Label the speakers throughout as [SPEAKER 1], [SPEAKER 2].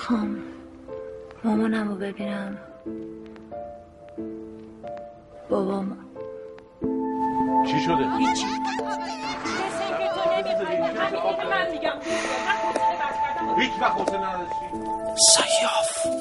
[SPEAKER 1] میخوام مامانم رو ببینم، بابام.
[SPEAKER 2] چی شده؟
[SPEAKER 3] هیچی.
[SPEAKER 2] هیچ وقت حوصله نداشتی؟
[SPEAKER 4] سیاف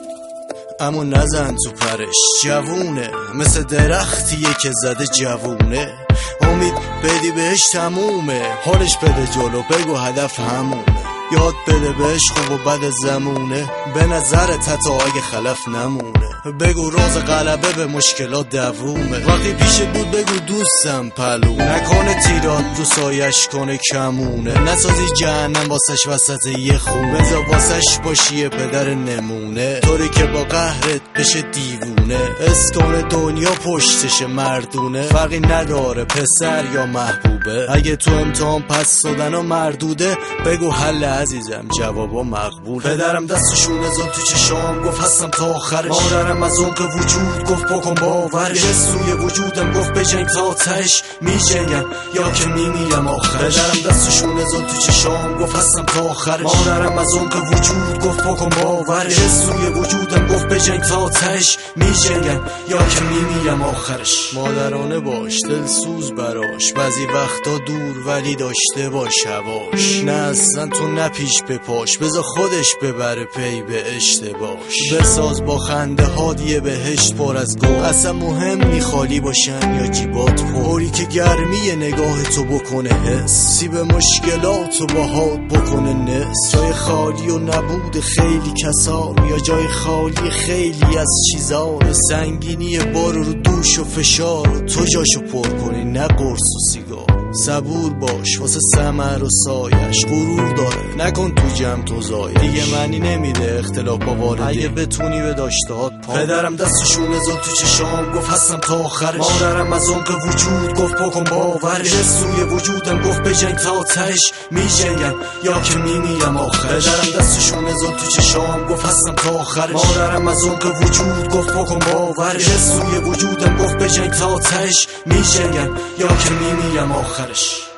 [SPEAKER 4] اما نزن تو پرش، جوونه مثل درختیه که زده جوونه. امید بدی بهش تمومه، حالش بده جلو بگو هدف همونه. یاد بده بهش خوب و بد زمونه، به نظرت حتی اگه خلف نمونه. بگو راز غلبه به مشکلات دوومه، وقتی پیشت بود بگو دوستم پلو. نکنه تیرات تو سایش کنه کمونه، نسازی جهنم واسش وسط یه خونه. بذار واسش باشی یه پدر نمونه، طوری که با قهرت بشه دیوونه. اسکان دنیا پشتش مردونه، فرقی نداره پسر یا محبوبه. اگه تو امتحان پس دادن و مردوده بگو حل عزیزم جوابا مقبول. پدرم دستشون ازم تو چشام گفت هستم تا آخرش. مادرم از اون که وجود گفت بکن باورش. یه سوی وجودم گفت بجنگ تا تهش میجنگم یا که میمیرم آخرش. پدرم دستشون ازم تو چشام گفت هستم تا آخرش. مادرم از اون که وجود گفت بکن باورش. یه سوی وجودم گفت بجنگ تا تهش میجنگم یا که میمیرم آخرش. مادرانه باش دلسوز براش، بعضی وقتا دور ولی داشته باش هواش. نه اصلا تو نپیش بپاش، بذار خودش ببره پی به اشتباش. بساز با خنده هادیه بهشت پر از گل، اصلا مهم نی خالی باشن یا جیبات پری که گرمی نگاه تو بکنه حس. سیب مشکلات و باهات بکنه نس. جای خالی و نبود خیلی کسار، یا جای خالی خیلی از چیزا. سنگینی بار رو دوش و فشار، تو جاشو پر کنی نه قرص و سیگار. صبور باش واسه ثمر و سایش، غرور داره نکن تو جمع تو زایش. دیگه معنی نمیده اختلاف با والدین، اگه بتونی به داشتهات پا. پدرم دستشون ازم تو چشام گفت هستم تا آخرش. مادرم از اون که وجود گفت بکن باورش. یه سوی وجودم گفت بجنگ تا تهش میجنگم یا که میمیرم آخرش. پدرم دستشون ازم تو چشام گفت هستم تا آخرش. مادرم از اون که وجود گفت بکن باورش. یه سوی وجودم گفت بجنگ تا تهش میجنگم یا که میمیرم آخرش.